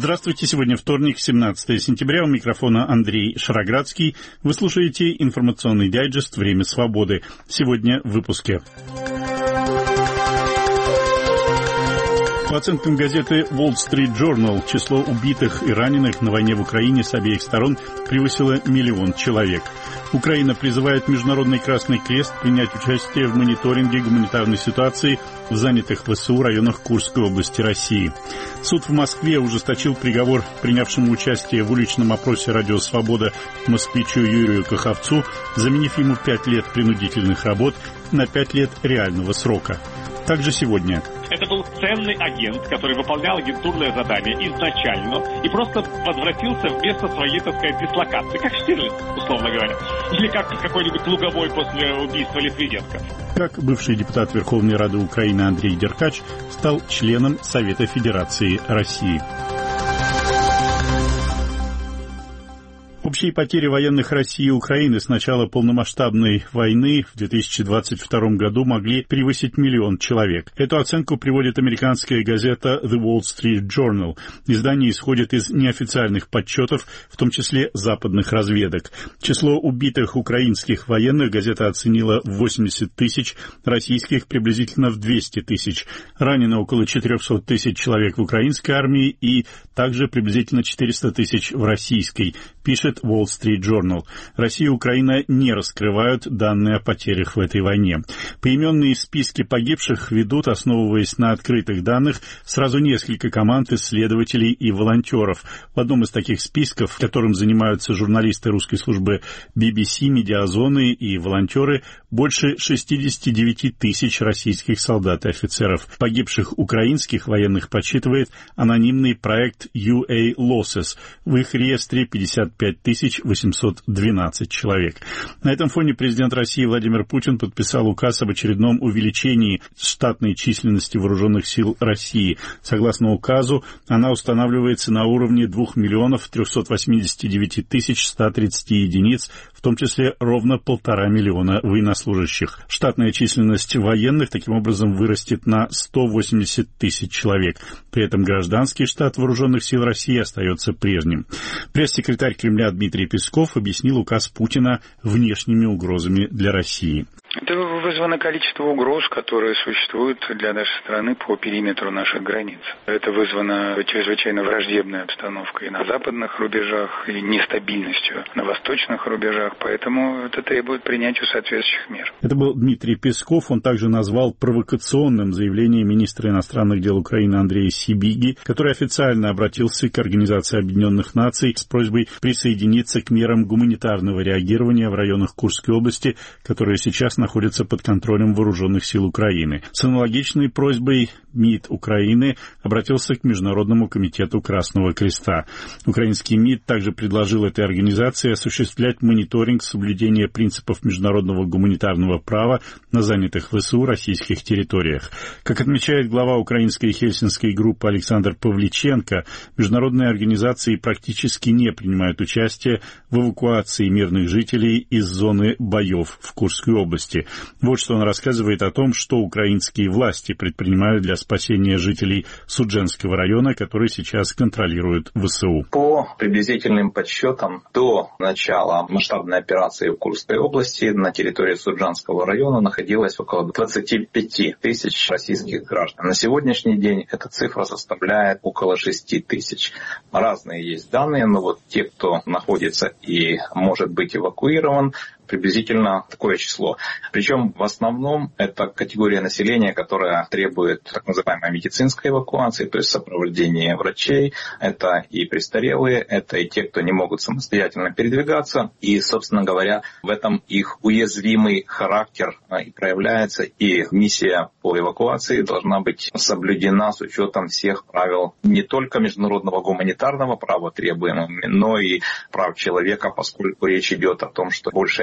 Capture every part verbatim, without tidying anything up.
Здравствуйте, сегодня вторник, семнадцатое сентября, у микрофона Андрей Шароградский. Вы слушаете информационный дайджест «Время свободы». Сегодня в выпуске. По оценкам газеты Wall Street Journal, число убитых и раненых на войне в Украине с обеих сторон превысило миллион человек. Украина призывает Международный Красный Крест принять участие в мониторинге гуманитарной ситуации в занятых ВСУ районах Курской области России. Суд в Москве ужесточил приговор принявшему участие в уличном опросе «Радио Свобода» москвичу Юрию Каховцу, заменив ему пять лет принудительных работ на пять лет реального срока. Также сегодня. Это был ценный агент, который выполнял агентурное задание изначально и просто возвратился в место своей, так сказать, дислокации, как Штирлиц, условно говоря, или как какой-нибудь Луговой после убийства Литвиненко. Как бывший депутат Верховной Рады Украины Андрей Деркач стал членом Совета Федерации России. Общие потери военных России и Украины с начала полномасштабной войны в две тысячи двадцать втором году могли превысить миллион человек. Эту оценку приводит американская газета The Wall Street Journal. Издание исходит из неофициальных подсчетов, в том числе западных разведок. Число убитых украинских военных газета оценила в восемьдесят тысяч, российских приблизительно в двести тысяч. Ранено около четыреста тысяч человек в украинской армии и также приблизительно четыреста тысяч в российской, пишет Wall Street Journal. Россия и Украина не раскрывают данные о потерях в этой войне. Поименные списки погибших ведут, основываясь на открытых данных, сразу несколько команд исследователей и волонтеров. В одном из таких списков, которым занимаются журналисты русской службы би би си, медиазоны и волонтеры, больше шестьдесят девять тысяч российских солдат и офицеров. Погибших украинских военных подсчитывает анонимный проект ю эй Losses. В их реестре пятьдесят пять тысяч восемьсот двенадцать человек. На этом фоне президент России Владимир Путин подписал указ об очередном увеличении штатной численности вооруженных сил России. Согласно указу, она устанавливается на уровне двух миллионов трехсот восьмидесяти девяти тысяч ста тридцати единиц, в том числе ровно полтора миллиона военнослужащих. Штатная численность военных таким образом вырастет на сто восемьдесят тысяч человек. При этом гражданский штат вооруженных сил России остается прежним. Пресс-секретарь Кремля Дмитрий Песков объяснил указ Путина внешними угрозами для России. Это вызвано количество угроз, которые существуют для нашей страны по периметру наших границ. Это вызвано чрезвычайно враждебной обстановкой на западных рубежах и нестабильностью на восточных рубежах, поэтому это требует принятия соответствующих мер. Это был Дмитрий Песков. Он также назвал провокационным заявление министра иностранных дел Украины Андрея Сибиги, который официально обратился к Организации Объединенных Наций с просьбой присоединиться к мерам гуманитарного реагирования в районах Курской области, которые сейчас находятся под контролем вооруженных сил Украины. С аналогичной просьбой МИД Украины обратился к Международному комитету Красного Креста. Украинский МИД также предложил этой организации осуществлять мониторинг соблюдения принципов международного гуманитарного права на занятых ВСУ российских территориях. Как отмечает глава украинской хельсинской группы Александр Павличенко, международные организации практически не принимают участие в эвакуации мирных жителей из зоны боев в Курской области. Вот что он рассказывает о том, что украинские власти предпринимают для спасения жителей Судженского района, который сейчас контролирует ВСУ. По приблизительным подсчетам, до начала масштабной операции в Курской области на территории Судженского района находилось около двадцати пяти тысяч российских граждан. На сегодняшний день эта цифра составляет около шести тысяч. Разные есть данные, но вот те, кто находится и может быть эвакуирован, приблизительно такое число. Причем в основном это категория населения, которая требует так называемой медицинской эвакуации, то есть сопровождения врачей. Это и престарелые, это и те, кто не могут самостоятельно передвигаться. И, собственно говоря, в этом их уязвимый характер и проявляется. И миссия по эвакуации должна быть соблюдена с учетом всех правил не только международного гуманитарного права требуемых, но и прав человека, поскольку речь идет о том, что большая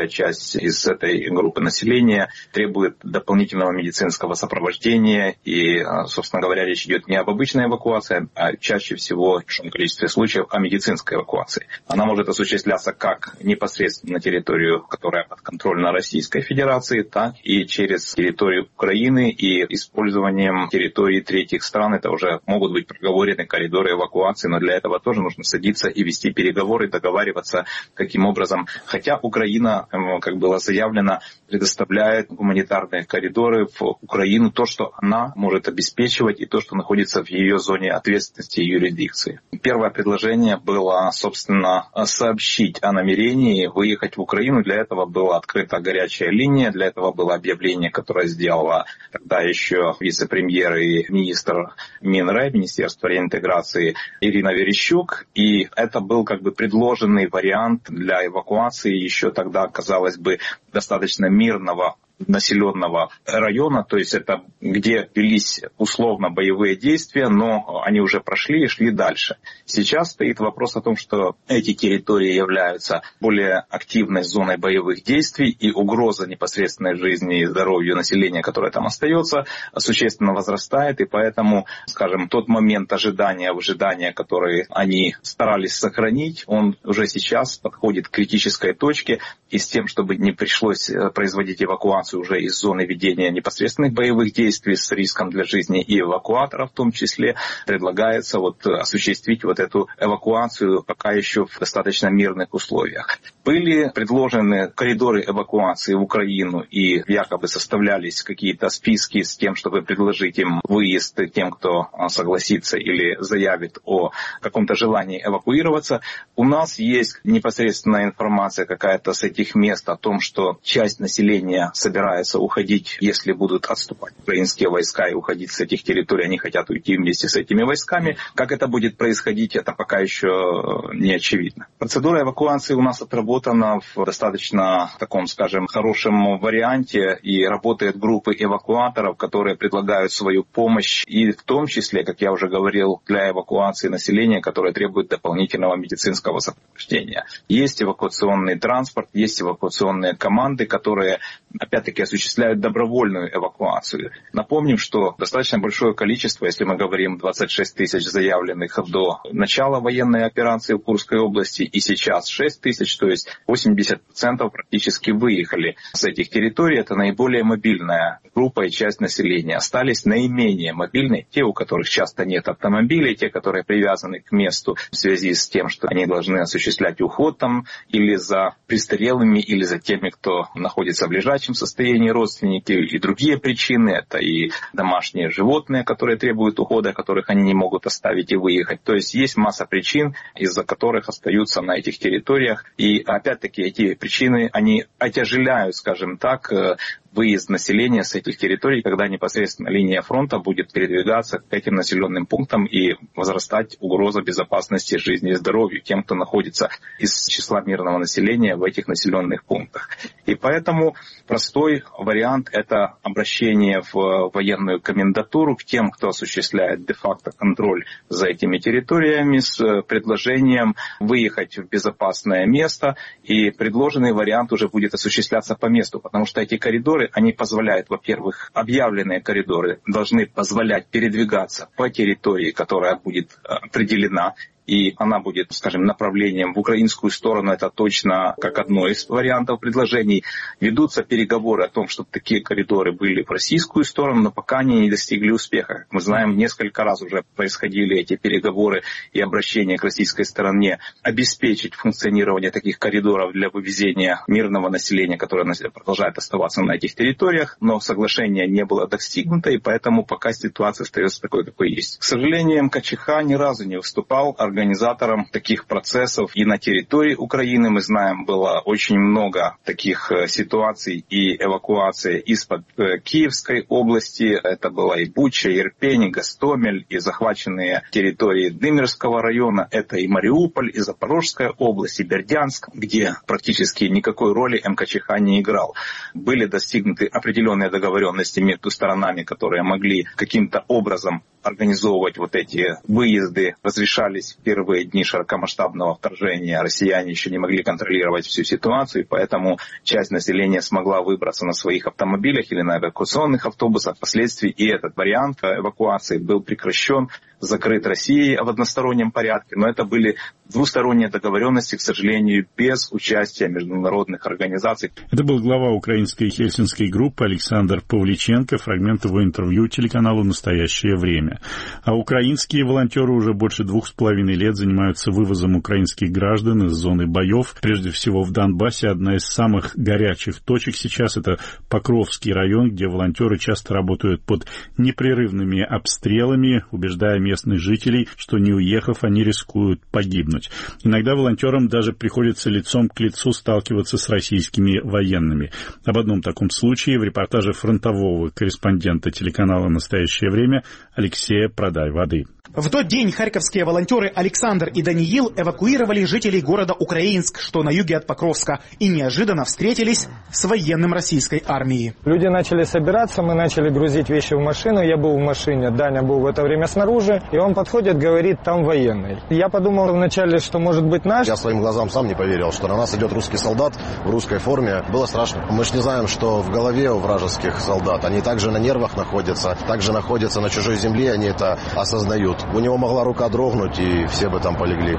часть из этой группы населения требует дополнительного медицинского сопровождения. И, собственно говоря, речь идет не об обычной эвакуации, а чаще всего, в большом количестве случаев, о медицинской эвакуации. Она может осуществляться как непосредственно на территорию, которая подконтрольна Российской Федерации, так и через территорию Украины и использованием территории третьих стран. Это уже могут быть проговорены коридоры эвакуации, но для этого тоже нужно садиться и вести переговоры, договариваться, каким образом. Хотя Украина, как было заявлено, предоставляет гуманитарные коридоры в Украину, то, что она может обеспечивать, и то, что находится в ее зоне ответственности и юрисдикции. Первое предложение было, собственно, сообщить о намерении выехать в Украину. Для этого была открыта горячая линия, для этого было объявление, которое сделала тогда еще вице-премьер и министр Минрэ, Министерства реинтеграции Ирина Верещук. И это был как бы предложенный вариант для эвакуации еще тогда, казалось бы, достаточно мирного населенного района, то есть это где велись условно боевые действия, но они уже прошли и шли дальше. Сейчас стоит вопрос о том, что эти территории являются более активной зоной боевых действий, и угроза непосредственной жизни и здоровью населения, которое там остается, существенно возрастает, и поэтому, скажем, тот момент ожидания, выжидания, который они старались сохранить, он уже сейчас подходит к критической точке, и с тем, чтобы не пришлось производить эвакуацию уже из зоны ведения непосредственных боевых действий с риском для жизни и эвакуатора в том числе, предлагается вот осуществить вот эту эвакуацию пока еще в достаточно мирных условиях. Были предложены коридоры эвакуации в Украину, и якобы составлялись какие-то списки с тем, чтобы предложить им выезд тем, кто согласится или заявит о каком-то желании эвакуироваться. У нас есть непосредственная информация какая-то с этих мест о том, что часть населения собирается уходить, если будут отступать украинские войска и уходить с этих территорий, они хотят уйти вместе с этими войсками. Как это будет происходить, это пока еще не очевидно. Процедура эвакуации у нас отработана в достаточно таком, скажем, хорошем варианте, и работают группы эвакуаторов, которые предлагают свою помощь, и в том числе, как я уже говорил, для эвакуации населения, которое требует дополнительного медицинского сопровождения. Есть эвакуационный транспорт, есть эвакуационные команды, которые опять-таки осуществляют добровольную эвакуацию. Напомним, что достаточно большое количество, если мы говорим двадцать шесть тысяч заявленных до начала военной операции в Курской области, и сейчас шесть тысяч, то есть восемьдесят процентов практически выехали с этих территорий. Это наиболее мобильная группа и часть населения. Остались наименее мобильные, те, у которых часто нет автомобилей, те, которые привязаны к месту в связи с тем, что они должны осуществлять уход там или за престарелыми, или за теми, кто находится в лежачем состоянии, родственники, и другие причины. Это и домашние животные, которые требуют ухода, которых они не могут оставить и выехать. То есть есть масса причин, из-за которых остаются на этих территориях. И опять-таки эти причины, они отяжеляют, скажем так, выезд населения с этих территорий, когда непосредственно линия фронта будет передвигаться к этим населенным пунктам и возрастать угроза безопасности жизни и здоровью тем, кто находится из числа мирного населения в этих населенных пунктах. И поэтому простой вариант – это обращение в военную комендатуру к тем, кто осуществляет де-факто контроль за этими территориями, с предложением выехать в безопасное место. И предложенный вариант уже будет осуществляться по месту, потому что эти коридоры, они позволяют, во-первых, объявленные коридоры должны позволять передвигаться по территории, которая будет определена, и она будет, скажем, направлением в украинскую сторону, это точно как одно из вариантов предложений. Ведутся переговоры о том, чтобы такие коридоры были в российскую сторону, но пока они не достигли успеха. Мы знаем, несколько раз уже происходили эти переговоры и обращения к российской стороне обеспечить функционирование таких коридоров для вывезения мирного населения, которое продолжает оставаться на этих территориях, но соглашение не было достигнуто, и поэтому пока ситуация остается такой, какой есть. К сожалению, эм ка че ха ни разу не выступал организатором таких процессов и на территории Украины. Мы знаем, было очень много таких ситуаций и эвакуации из-под Киевской области. Это была и Буча, и Ирпень, и Гостомель, и захваченные территории Дымирского района. Это и Мариуполь, и Запорожская область, и Бердянск, где практически никакой роли эм ка че ха не играл. Были достигнуты определенные договоренности между сторонами, которые могли каким-то образом организовывать вот эти выезды разрешались в первые дни широкомасштабного вторжения. Россияне еще не могли контролировать всю ситуацию, поэтому часть населения смогла выбраться на своих автомобилях или на эвакуационных автобусах. Впоследствии и этот вариант эвакуации был прекращен, закрыт Россией в одностороннем порядке, но это были двусторонние договоренности, к сожалению, без участия международных организаций. Это был глава украинской хельсинской группы Александр Павличенко, фрагмент его интервью телеканалу «Настоящее время». А украинские волонтеры уже больше двух с половиной лет занимаются вывозом украинских граждан из зоны боев. Прежде всего в Донбассе одна из самых горячих точек сейчас — это Покровский район, где волонтеры часто работают под непрерывными обстрелами, убеждая местных жителей, что не уехав, они рискуют погибнуть. Иногда волонтерам даже приходится лицом к лицу сталкиваться с российскими военными. Об одном таком случае в репортаже фронтового корреспондента телеканала «Настоящее время» Алексея Продай-Воды. В тот день харьковские волонтеры Александр и Даниил эвакуировали жителей города Украинск, что на юге от Покровска, и неожиданно встретились с военным российской армией. Люди начали собираться, мы начали грузить вещи в машину, я был в машине, Даня был в это время снаружи, и он подходит, говорит, там военный. Я подумал вначале, что может быть наш. Я своим глазам сам не поверил, что на нас идет русский солдат в русской форме. Было страшно. Мы же не знаем, что в голове у вражеских солдат. Они также на нервах находятся, также находятся на чужой земле, они это осознают. У него могла рука дрогнуть, и все бы там полегли.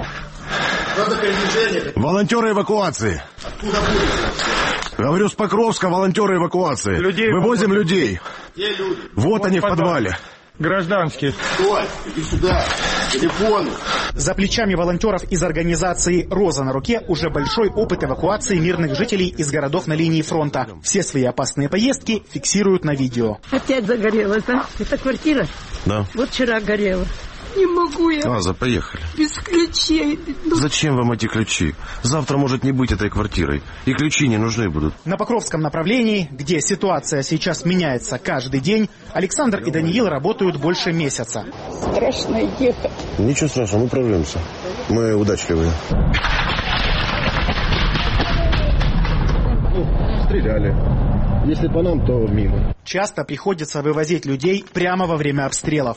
Волонтеры эвакуации. Откуда будете? Говорю, с Покровска волонтеры эвакуации. Людей Вывозим людей. Где люди? Вот, вот они в подвале. подвале. Гражданские. Стой, иди сюда. Телефон. За плечами волонтеров из организации «Роза на руке» уже большой опыт эвакуации мирных жителей из городов на линии фронта. Все свои опасные поездки фиксируют на видео. Опять загорелась, да? Это квартира? Да. Вот вчера горела. Не могу я. Аза, поехали. Без ключей. Зачем вам эти ключи? Завтра может не быть этой квартирой. И ключи не нужны будут. На Покровском направлении, где ситуация сейчас меняется каждый день, Александр и Даниил работают больше месяца. Страшно ехать. Ничего страшного, мы прорвемся. Мы удачливые. Стреляли. Если по нам, то мимо. Часто приходится вывозить людей прямо во время обстрелов.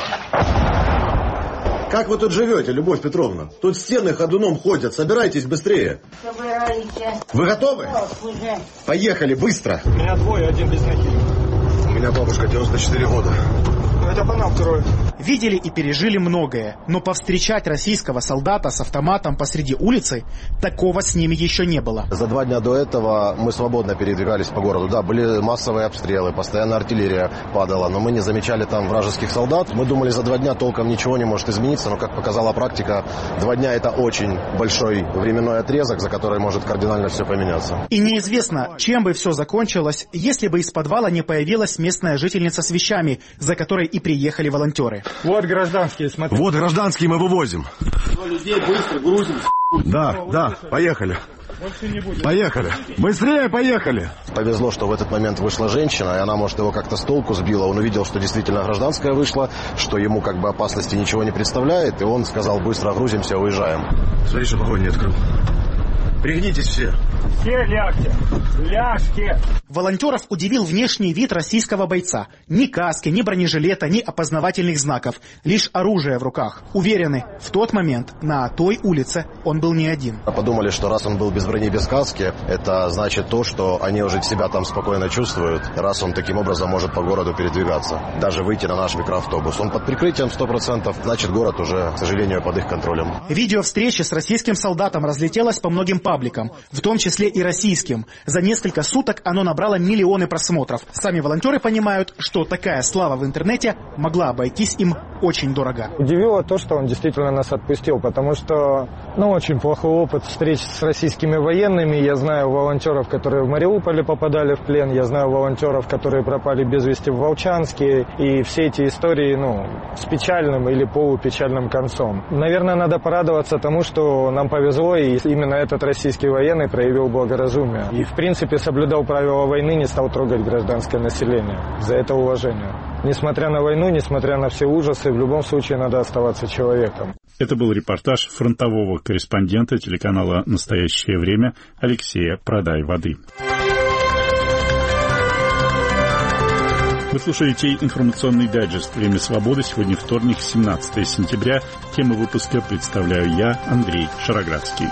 Как вы тут живете, Любовь Петровна? Тут стены ходуном ходят. Собирайтесь быстрее. Собирайся. Вы готовы? Уже. Поехали, быстро. У меня двое, один без ноги. У меня бабушка девяносто четыре года. Это по нам трое. Видели и пережили многое, но повстречать российского солдата с автоматом посреди улицы, такого с ними еще не было. За два дня до этого мы свободно передвигались по городу. Да, были массовые обстрелы, постоянно артиллерия падала, но мы не замечали там вражеских солдат. Мы думали, за два дня толком ничего не может измениться, но, как показала практика, два дня — это очень большой временной отрезок, за который может кардинально все поменяться. И неизвестно, чем бы все закончилось, если бы из подвала не появилась местная жительница с вещами, за которой и приехали волонтеры. Вот гражданские, смотри. Вот гражданские мы вывозим. Людей быстро грузим. Да, да, поехали. Поехали. Быстрее поехали. Повезло, что в этот момент вышла женщина, и она, может, его как-то с толку сбила. Он увидел, что действительно гражданская вышла, что ему как бы опасности ничего не представляет, и он сказал: быстро грузимся, уезжаем. Смотри, чтобы огонь не открыл. Пригнитесь все. Все лягте. Ляжьте. Волонтеров удивил внешний вид российского бойца. Ни каски, ни бронежилета, ни опознавательных знаков. Лишь оружие в руках. Уверены, в тот момент на той улице он был не один. Подумали, что раз он был без брони, без каски, это значит то, что они уже себя там спокойно чувствуют, раз он таким образом может по городу передвигаться. Даже выйти на наш микроавтобус. Он под прикрытием сто процентов, значит, город уже, к сожалению, под их контролем. Видео встречи с российским солдатом разлетелось по многим пабликам, в том числе и российским. За несколько суток оно набрало миллионы просмотров. Сами волонтеры понимают, что такая слава в интернете могла обойтись им очень дорого. Удивило то, что он действительно нас отпустил, потому что, ну, очень плохой опыт встреч с российскими военными. Я знаю волонтеров, которые в Мариуполе попадали в плен, я знаю волонтеров, которые пропали без вести в Волчанске, и все эти истории, ну, с печальным или полупечальным концом. Наверное, надо порадоваться тому, что нам повезло, и именно этот российский военный проявил благоразумие. И, в принципе, соблюдал правила войны, не стал трогать гражданское население. За это уважение. Несмотря на войну, несмотря на все ужасы, в любом случае надо оставаться человеком. Это был репортаж фронтового корреспондента телеканала «Настоящее время» Алексея Продай-Воды. Вы слушаете информационный дайджест «Время свободы». Сегодня вторник, семнадцатое сентября. Тему выпуска представляю я, Андрей Шароградский.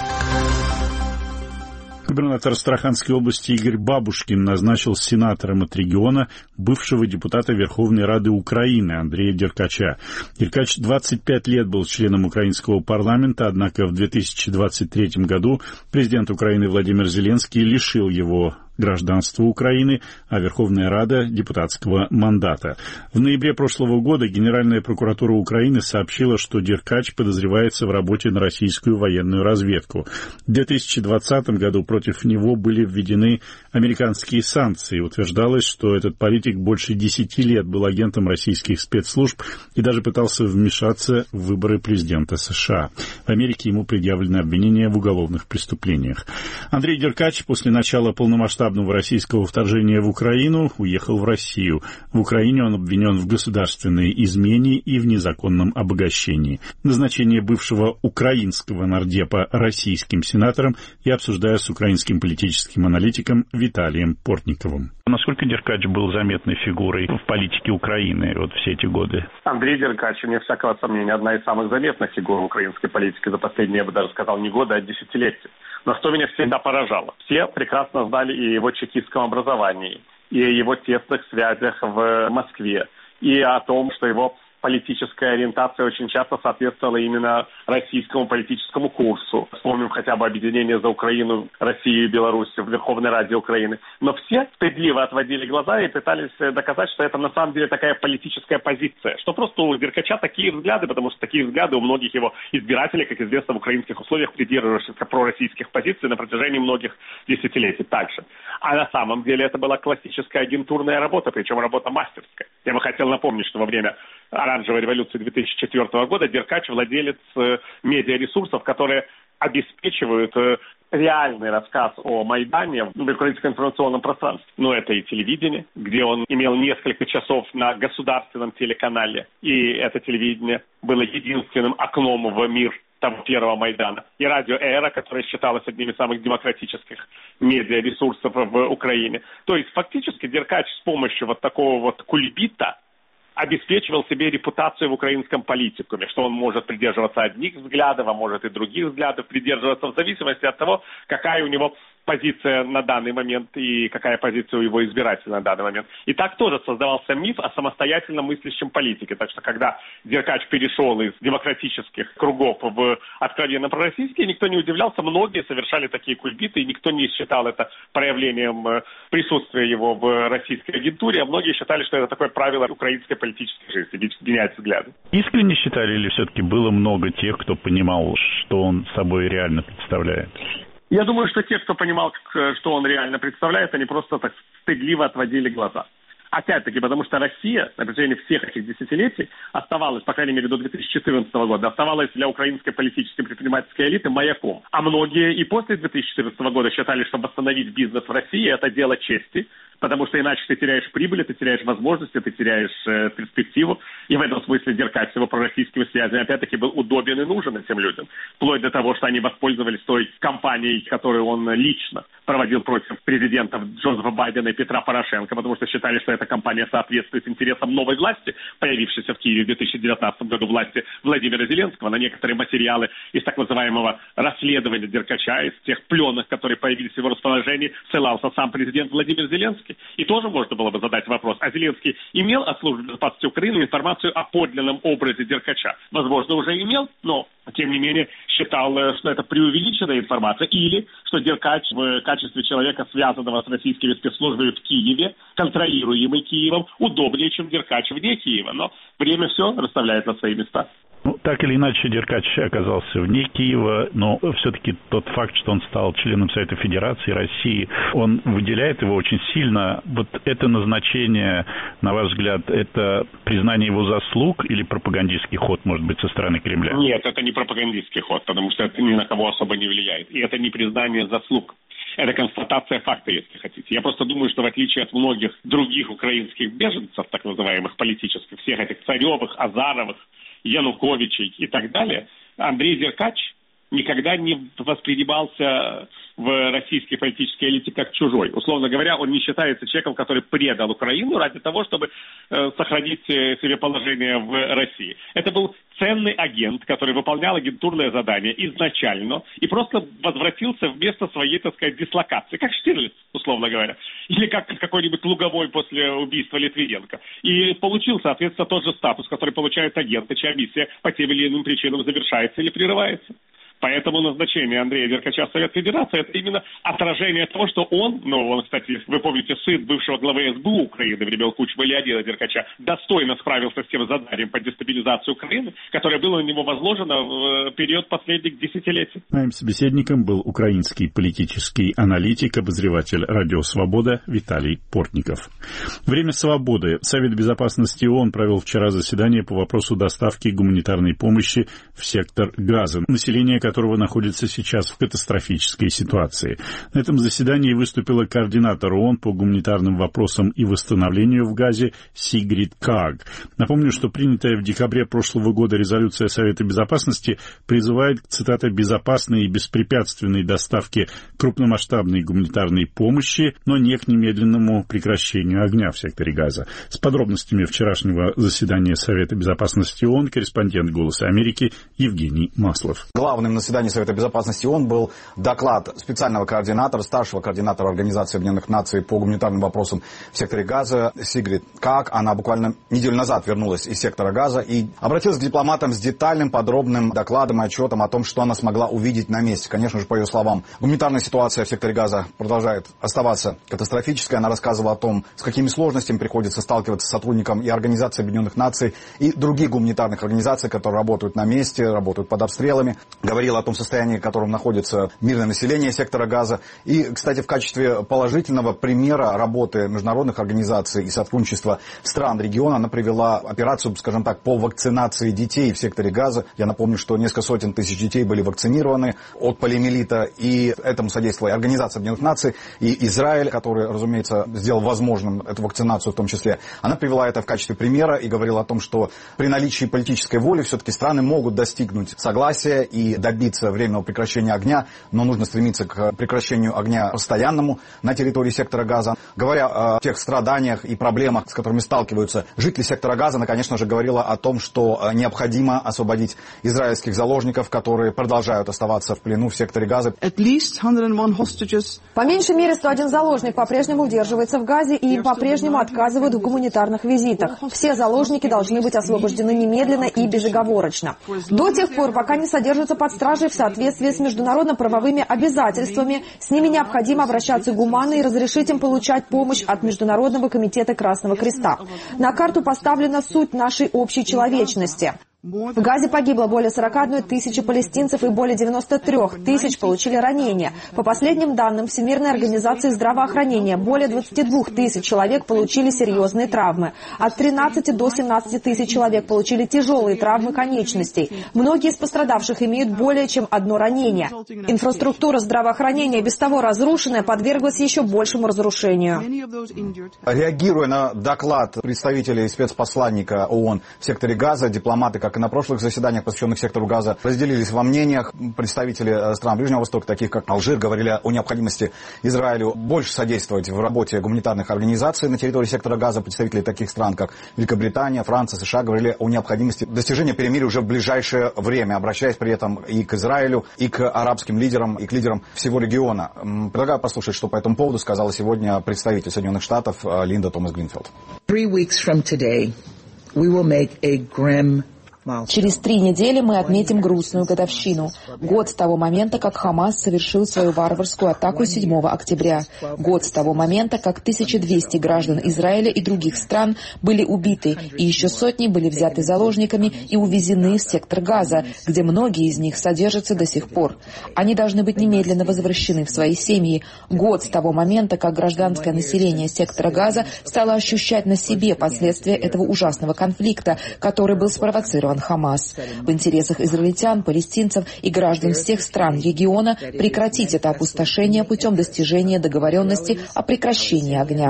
Губернатор Астраханской области Игорь Бабушкин назначил сенатором от региона бывшего депутата Верховной Рады Украины Андрея Деркача. Деркач двадцать пять лет был членом украинского парламента, однако в две тысячи двадцать третьем году президент Украины Владимир Зеленский лишил его гражданства Украины, а Верховная Рада — депутатского мандата. В ноябре прошлого года Генеральная прокуратура Украины сообщила, что Деркач подозревается в работе на российскую военную разведку. В две тысячи двадцатом году против него были введены американские санкции. Утверждалось, что этот политик больше десяти лет был агентом российских спецслужб и даже пытался вмешаться в выборы президента США. В Америке ему предъявлены обвинения в уголовных преступлениях. Андрей Деркач после начала полномасштабного российского вторжения в Украину уехал в Россию. В Украине он обвинен в государственной измене и в незаконном обогащении. Назначение бывшего украинского нардепа российским сенатором я обсуждаю с украинским политическим аналитиком Виталием Портниковым. Насколько Деркач был заметной фигурой в политике Украины вот все эти годы? Андрей Деркач, вне всякого сомнения, одна из самых заметных фигур украинской политики за последние, я бы даже сказал, не годы, а десятилетия. Но что меня всегда поражало? Все прекрасно знали и о его чекистском образовании, и о его тесных связях в Москве, и о том, что его политическая ориентация очень часто соответствовала именно российскому политическому курсу. Вспомним хотя бы объединение за Украину, Россию и Беларусь в Верховной Раде Украины. Но все стыдливо отводили глаза и пытались доказать, что это на самом деле такая политическая позиция. Что просто у Деркача такие взгляды, потому что такие взгляды у многих его избирателей, как известно, в украинских условиях придерживающихся пророссийских позиций на протяжении многих десятилетий также. А на самом деле это была классическая агентурная работа, причем работа мастерская. Я бы хотел напомнить, что во время оранжевой революции две тысячи четвёртого года Деркач владелец э, медиаресурсов, которые обеспечивают э, реальный рассказ о Майдане в украинском информационном пространстве. Но это и телевидение, где он имел несколько часов на государственном телеканале, и это телевидение было единственным окном в мир того первого Майдана. И радио «Эра», которое считалось одним из самых демократических медиаресурсов в Украине. То есть фактически Деркач с помощью вот такого вот кульбита обеспечивал себе репутацию в украинском политикуме, что он может придерживаться одних взглядов, а может и других взглядов придерживаться в зависимости от того, какая у него позиция на данный момент и какая позиция у его избирателей на данный момент. И так тоже создавался миф о самостоятельно мыслящем политике. Так что когда Деркач перешел из демократических кругов в откровенно пророссийские, никто не удивлялся, многие совершали такие кульбиты, и никто не считал это проявлением присутствия его в российской агентуре, а многие считали, что это такое правило украинской политической жизни, менять взгляды. Искренне считали или все-таки было много тех, кто понимал, что он собой реально представляет? Я думаю, что те, кто понимал, что он реально представляет, они просто так стыдливо отводили глаза. Опять-таки, потому что Россия на протяжении всех этих десятилетий оставалась, по крайней мере, до две тысячи четырнадцатого года, оставалась для украинской политической предпринимательской элиты маяком. А многие и после две тысячи четырнадцатого года считали, что восстановить бизнес в России – это дело чести, потому что иначе ты теряешь прибыль, ты теряешь возможности, ты теряешь э, перспективу. И в этом смысле Деркач с его пророссийскими связями опять-таки был удобен и нужен этим людям. Вплоть до того, что они воспользовались той кампанией, которую он лично проводил против президентов Джозефа Байдена и Петра Порошенко, потому что считали, что эта кампания соответствует интересам новой власти, появившейся в Киеве в две тысячи девятнадцатом году, власти Владимира Зеленского. На некоторые материалы из так называемого расследования Деркача, из тех пленок, которые появились в его расположении, ссылался сам президент Владимир Зеленский. И тоже можно было бы задать вопрос, а Зеленский имел от службы безопасности Украины информацию о подлинном образе Деркача? Возможно, уже имел, но, тем не менее, считал, что это преувеличенная информация, или что Деркач в качестве человека, связанного с российскими спецслужбами в Киеве, контролируемый Киевом, удобнее, чем Деркач вне Киева. Но время все расставляет на свои места. Ну, так или иначе, Деркач оказался вне Киева, но все-таки тот факт, что он стал членом Совета Федерации России, он выделяет его очень сильно. Вот это назначение, на ваш взгляд, это признание его заслуг или пропагандистский ход, может быть, со стороны Кремля? Нет, это не пропагандистский ход, потому что это ни на кого особо не влияет. И это не признание заслуг. Это констатация факта, если хотите. Я просто думаю, что в отличие от многих других украинских беженцев, так называемых политических, всех этих Царевых, Азаровых, Януковичей и так далее, Андрей Деркач никогда не воспринимался в российской политической элите как чужой. Условно говоря, он не считается человеком, который предал Украину ради того, чтобы э, сохранить э, себе положение в России. Это был ценный агент, который выполнял агентурное задание изначально и просто возвратился в место своей, так сказать, дислокации, как Штирлиц, условно говоря, или как какой-нибудь Луговой после убийства Литвиненко. И получил, соответственно, тот же статус, который получает агент, чья миссия по тем или иным причинам завершается или прерывается. Поэтому назначение Андрея Деркача в Совет Федерации – это именно отражение того, что он, ну, он, кстати, вы помните, сын бывшего главы СБУ Украины времен Кучмы Леонида Деркача, достойно справился с тем заданием по дестабилизации Украины, которое было на него возложено в период последних десятилетий. Моим собеседником был украинский политический аналитик, обозреватель «Радио Свобода» Виталий Портников. Время свободы. Совет Безопасности ООН провел вчера заседание по вопросу доставки гуманитарной помощи в сектор Газа, население которого находится сейчас в катастрофической ситуации. На этом заседании выступила координатор ООН по гуманитарным вопросам и восстановлению в Газе Сигрид Каг. Напомню, что принятая в декабре прошлого года резолюция Совета Безопасности призывает к, цитата, «безопасной и беспрепятственной доставке крупномасштабной гуманитарной помощи, но не к немедленному прекращению огня в секторе Газа». С подробностями вчерашнего заседания Совета Безопасности ООН корреспондент «Голоса Америки» Евгений Маслов. Главным на заседании Совета Безопасности ООН был доклад специального координатора, старшего координатора Организации Объединенных Наций по гуманитарным вопросам в секторе Газа Сигрид Каг. Она буквально неделю назад вернулась из сектора Газа и обратилась к дипломатам с детальным, подробным докладом и отчетом о том, что она смогла увидеть на месте. Конечно же, по ее словам, гуманитарная ситуация в секторе Газа продолжает оставаться катастрофической. Она рассказывала о том, с какими сложностями приходится сталкиваться сотрудникам и Организации Объединенных Наций, и других гуманитарных организаций, которые работают на месте, работают под обстрелами. Говорила о том состоянии, в котором находится мирное население сектора Газа. И, кстати, в качестве положительного примера работы международных организаций и сотрудничества стран региона она привела операцию, скажем так, по вакцинации детей в секторе Газа. Я напомню, что несколько сотен тысяч детей были вакцинированы от полиомиелита, и этому содействовала и Организация Объединенных Наций, и Израиль, который, разумеется, сделал возможным эту вакцинацию в том числе. Она привела это в качестве примера и говорила о том, что при наличии политической воли все-таки страны могут достигнуть согласия и добиться временного прекращения огня, но нужно стремиться к прекращению огня постоянному на территории сектора Газа. Говоря о тех страданиях и проблемах, с которыми сталкиваются жители сектора Газа, она, конечно же, говорила о том, что необходимо освободить израильских заложников, которые продолжают оставаться в плену в секторе Газа. По меньшей мере сто один заложник по-прежнему удерживается в Газе, и им по-прежнему отказывают в гуманитарных визитах. Все заложники должны быть освобождены немедленно и безоговорочно. До тех пор, пока не содержатся под стражей в соответствии с международно-правовыми обязательствами, с ними необходимо обращаться гуманно и разрешить им получать помощь от Международного комитета Красного Креста. На карту поставлена суть нашей общей человечности. В Газе погибло более сорока одной тысячи палестинцев и более девяноста трёх тысяч получили ранения. По последним данным Всемирной организации здравоохранения, более двадцати двух тысяч человек получили серьезные травмы. От тринадцати до семнадцати тысяч человек получили тяжелые травмы конечностей. Многие из пострадавших имеют более чем одно ранение. Инфраструктура здравоохранения, без того разрушенная, подверглась еще большему разрушению. Реагируя на доклад представителей спецпосланника ООН в секторе Газа, дипломаты, как и на прошлых заседаниях, посвященных сектору Газа, разделились во мнениях. Представители стран Ближнего Востока, таких как Алжир, говорили о необходимости Израилю больше содействовать в работе гуманитарных организаций на территории сектора Газа. Представители таких стран, как Великобритания, Франция, США, говорили о необходимости достижения перемирия уже в ближайшее время, обращаясь при этом и к Израилю, и к арабским лидерам, и к лидерам всего региона. Предлагаю послушать, что по этому поводу сказала сегодня представитель Соединенных Штатов Линда Томас-Гринфилд. Через три недели мы отметим грустную годовщину. Год с того момента, как Хамас совершил свою варварскую атаку седьмого октября. Год с того момента, как тысяча двести граждан Израиля и других стран были убиты, и еще сотни были взяты заложниками и увезены в сектор Газа, где многие из них содержатся до сих пор. Они должны быть немедленно возвращены в свои семьи. Год с того момента, как гражданское население сектора Газа стало ощущать на себе последствия этого ужасного конфликта, который был спровоцирован стран Хамас. В интересах израильтян, палестинцев и граждан всех стран региона прекратить это опустошение путем достижения договоренности о прекращении огня.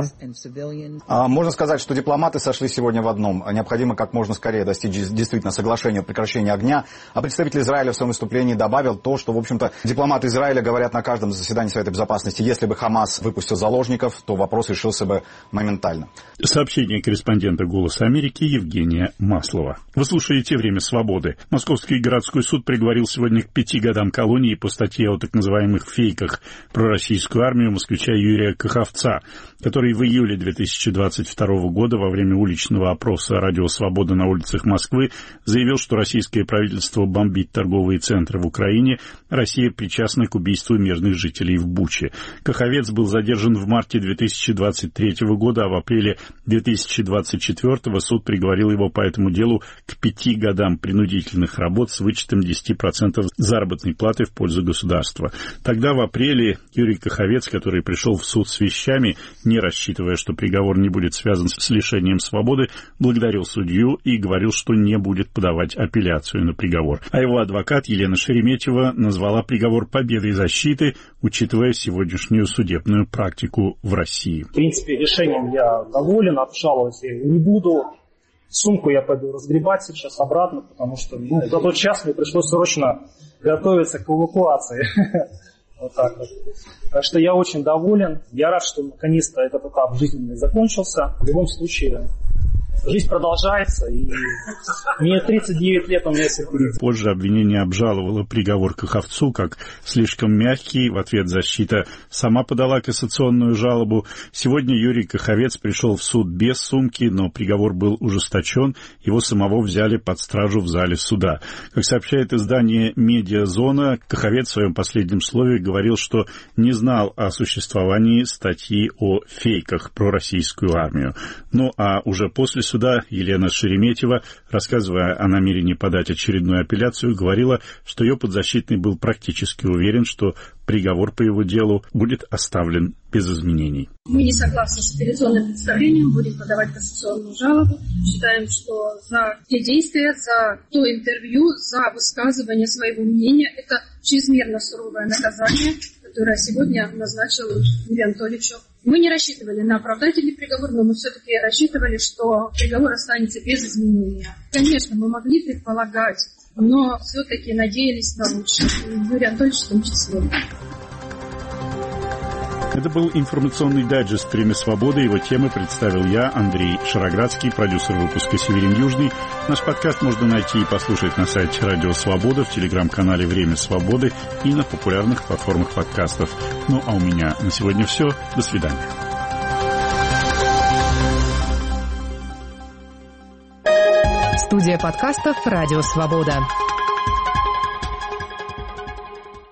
Можно сказать, что дипломаты сошли сегодня в одном. Необходимо как можно скорее достичь действительно соглашения о прекращении огня. А представитель Израиля в своем выступлении добавил то, что, в общем-то, дипломаты Израиля говорят на каждом заседании Совета Безопасности. Если бы Хамас выпустил заложников, то вопрос решился бы моментально. Сообщение корреспондента «Голоса Америки» Евгения Маслова. Вы слушаете «Время свободы». Московский городской суд приговорил сегодня к пяти годам колонии по статье о так называемых фейках про российскую армию москвича Юрия Каховца, который в июле две тысячи двадцать второго года во время уличного опроса «Радио Свобода» на улицах Москвы заявил, что российское правительство бомбит торговые центры в Украине, Россия причастна к убийству мирных жителей в Буче. Каховец был задержан в марте две тысячи двадцать третьего года, а в апреле две тысячи двадцать четвёртого суд приговорил его по этому делу к пяти годам принудительных работ с вычетом десяти процентов заработной платы в пользу государства. Тогда в апреле Юрий Каховец, который пришел в суд с вещами, не рассчитывая, что приговор не будет связан с лишением свободы, благодарил судью и говорил, что не будет подавать апелляцию на приговор. А его адвокат Елена Шереметьева назвала приговор победой защиты, учитывая сегодняшнюю судебную практику в России. В принципе, решением я доволен, обжаловать я его не буду. Сумку я пойду разгребать сейчас обратно, потому что ну, за тот час мне пришлось срочно готовиться к эвакуации. Вот так вот. Так что я очень доволен. Я рад, что наконец-то этот этап жизненный закончился. В любом случае, жизнь продолжается, и мне тридцать девять лет, у меня сюрприз. Позже обвинение обжаловало приговор Каховцу как слишком мягкий. В ответ защита сама подала кассационную жалобу. Сегодня Юрий Каховец пришел в суд без сумки, но приговор был ужесточен. Его самого взяли под стражу в зале суда. Как сообщает издание «Медиазона», Каховец в своем последнем слове говорил, что не знал о существовании статьи о фейках про российскую армию. Ну а уже после суда суда Елена Шереметьева, рассказывая о намерении подать очередную апелляцию, говорила, что ее подзащитный был практически уверен, что приговор по его делу будет оставлен без изменений. Мы не согласны с апелляционным представлением, будем подавать кассационную жалобу. Считаем, что за те действия, за то интервью, за высказывание своего мнения, это чрезмерно суровое наказание, которое сегодня назначил Юрий Анатольевич. Мы не рассчитывали на оправдательный приговор, но мы все-таки рассчитывали, что приговор останется без изменения. Конечно, мы могли предполагать, но все-таки надеялись на лучшее. Юрий Анатольевич в том числе. Это был информационный дайджест «Время свободы». Его темы представил я, Андрей Шароградский, продюсер выпуска «Северин Южный». Наш подкаст можно найти и послушать на сайте «Радио Свобода», в телеграм-канале «Время свободы» и на популярных платформах подкастов. Ну а у меня на сегодня все. До свидания. Студия подкастов «Радио Свобода».